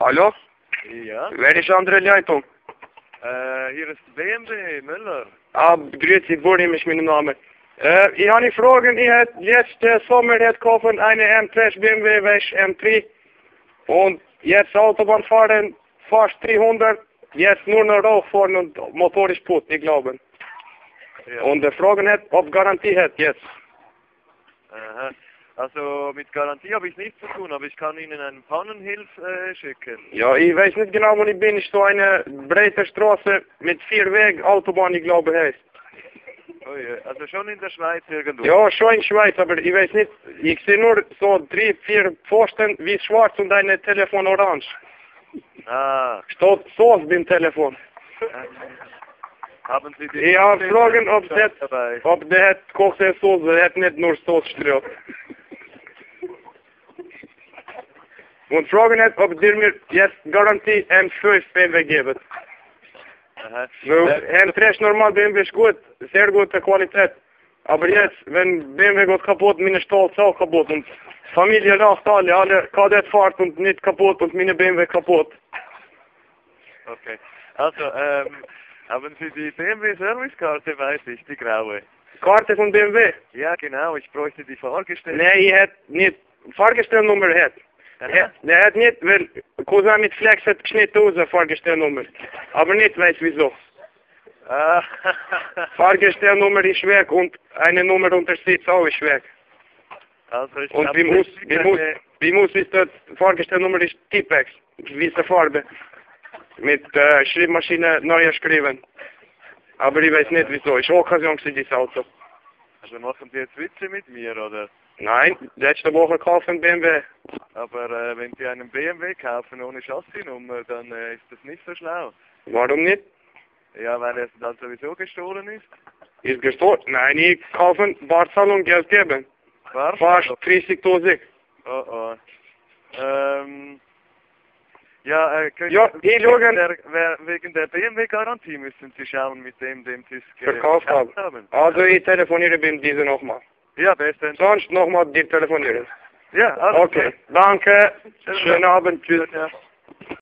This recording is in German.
Hallo? Ja? Wer ist andere Leitung? Hier ist BMW Müller. Ah, grüezi, Burim ist mein Name. Ich habe eine Frage, ich hätte letzten Sommer gekauft eine M3 BMW Wesh M3 und jetzt Autobahn fahren fast 300, jetzt nur noch Rauch fahren und Motor ist kaputt, ich glaube. Ja. Und die Frage hat, ob Garantie hat jetzt. Aha. Also mit Garantie habe ich nichts zu tun, aber ich kann Ihnen einen Pannenhilfe schicken. Ja, ich weiß nicht genau, wo ich bin. Ich so eine breite Straße mit 4 Wegen, Autobahn, ich glaube, heißt. Oh ja. Also schon in der Schweiz irgendwo? Ja, schon in Schweiz, aber ich weiß nicht. Ich sehe nur so 3, 4 Pfosten wie schwarz und ein Telefon orange. Ah. Steht so auf dem Telefon. Haben Sie die... Ich habe fragen, ob dabei? der hat kochte Soße, der hat nicht nur Soße strömt. Und fragen hat, ob der mir jetzt Garantie M5 BMW geben. Aha. M3 normal BMW ist gut, sehr gute Qualität. Aber jetzt, wenn BMW geht kaputt, meine Stolz auch kaputt und Familie lacht alle Kadett fahrt und nicht kaputt und meine BMW kaputt. Okay. Also, haben Sie die BMW Servicekarte, weiß ich, die graue? Karte von BMW? Ja, genau, ich bräuchte die Fahrgestelle. Nee, ich hätte nicht, Fahrgestellnummer hat. Der hat nicht, weil Cousin mit Flex hat geschnitten aus, Fahrgestellnummer. Aber nicht weiß wieso. Ah. Fahrgestellnummer ist weg und eine Nummer unter Sitz auch ist weg. Also ich Und wie muss ist das Fahrgestellnummer ist Tipex, weiße Farbe. Mit Schreibmaschine neu geschrieben. Aber ich weiß nicht wieso, ist Occasion für dieses Auto. Also machen Sie jetzt Witze mit mir, oder? Nein, letzte Woche kaufen BMW. Aber wenn Sie einen BMW kaufen ohne Chassisnummer, dann ist das nicht so schlau. Warum nicht? Ja, weil es dann sowieso gestohlen ist. Ist gestohlen? Nein, ich kaufe Barzahlung Geld geben. Was? Fast 30.000. Oh oh. Ja, wegen der BMW-Garantie müssen Sie schauen, mit dem Sie es Verkauft haben. Also ich telefoniere beim diese nochmal. Ja, bestens. Sonst nochmal dir telefonieren. Ja, alles Okay, danke. Schönen Abend. Tschüss. Ja.